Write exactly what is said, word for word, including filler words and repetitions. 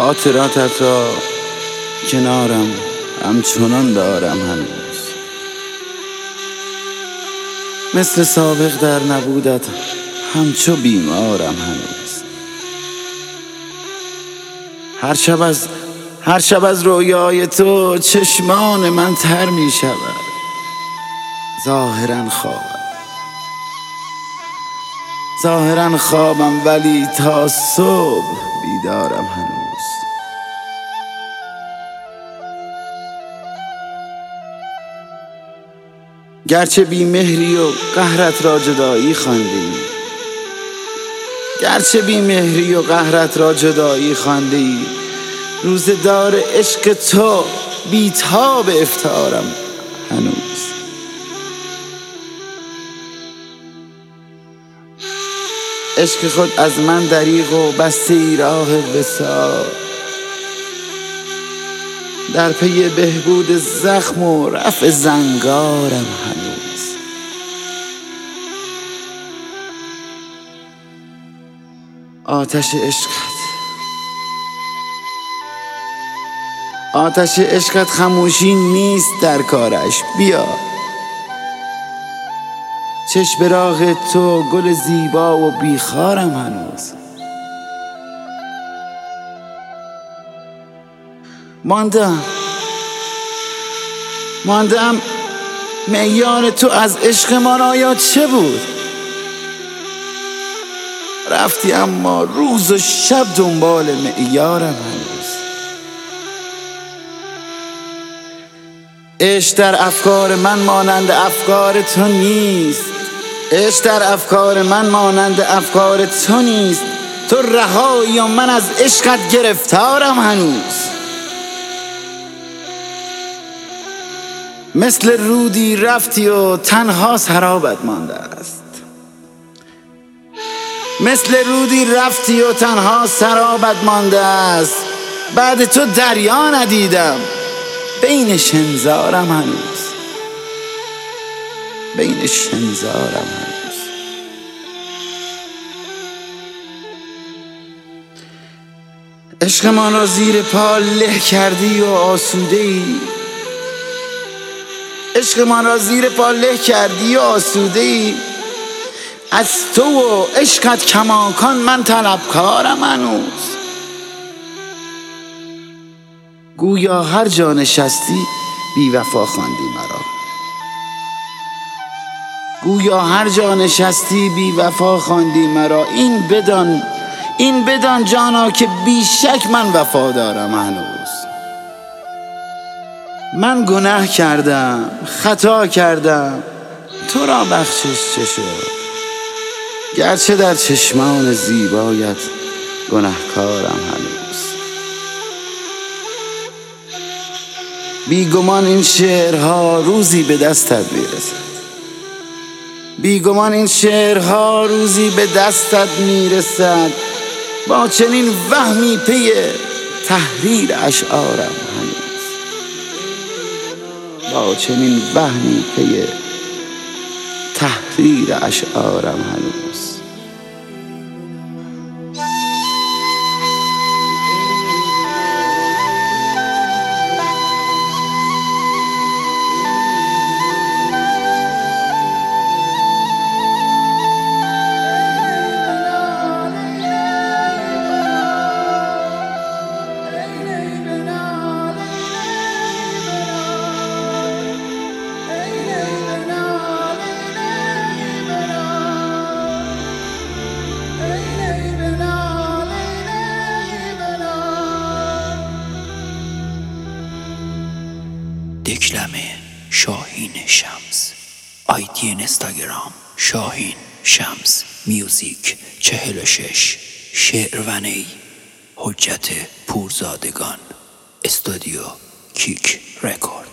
خاطراتت را کنارم همچنان دارم هنوز. مثل سابق در نبودت همچو بیمارم هنوز. هر شب از هر شب از رویای تو چشمان من تر می شود. ظاهرا خوابم ظاهرا خوابم ولی تا صبح بیدارم هنوز. گرچه بی مهری و قهرت را جدایی خواندی گرچه بی مهری و قهرت را جدایی خواندی روزگار عشق تو بی‌تاب افطارم هنوز. عشق خود از من دریغ و بسته ای راه وصال. در پی بهبود زخم و رفع زنگارم هنوز. آتش عشقت آتش عشقت خموشی نیست در کارش. بیا چشم به راه تو گل زیبا و بیخارم هنوز. ماندم ماندم معیار تو از عشقمان آیا چه بود؟ رفتی اما روز و شب دنبال معیارم هنوز. عشق در افکار من مانند افکار تو نیست. عشق در افکار من مانند افکار تو نیست. تو رهایی و من از عشقت گرفتارم هنوز. مثل رودی رفتی و تنها سرابت مانده است. مثل رودی رفتی و تنها سرابت مانده است. بعد تو دریا ندیدم بین شنظارم هنوز. بین شنظارم هنوز. عشقمان را زیر پا له کردی و آسوده ای. عشقمان را زیر پا له کردی و آسوده ای. از تو و عشقت کماکان من طلبکارم هنوز. گویا هر جا نشستی بی وفا خواندی مرا. گویا هر جا نشستی بی وفا خواندی مرا. این بدان این بدان جانا که بی شک من وفا دارم هنوز. من گناه کردم خطا کردم تو را بخشش چه شد؟ گرچه در چشمان زیبایت گناهکارم هنوز. بیگمان این شعرها روزی به دستت میرسد. بیگمان این شعرها روزی به دستت میرسد. با چنین وهمی پی تحریر اشعارم هنوز. با چنین وهمی پی تحریر اشعارم هنوز. دکلمه شاهین شمس. آیدی اینستاگرام شاهین شمس میوزیک چهل و شش. شعرونی حجت پورزادگان. استودیو کیک رکورد.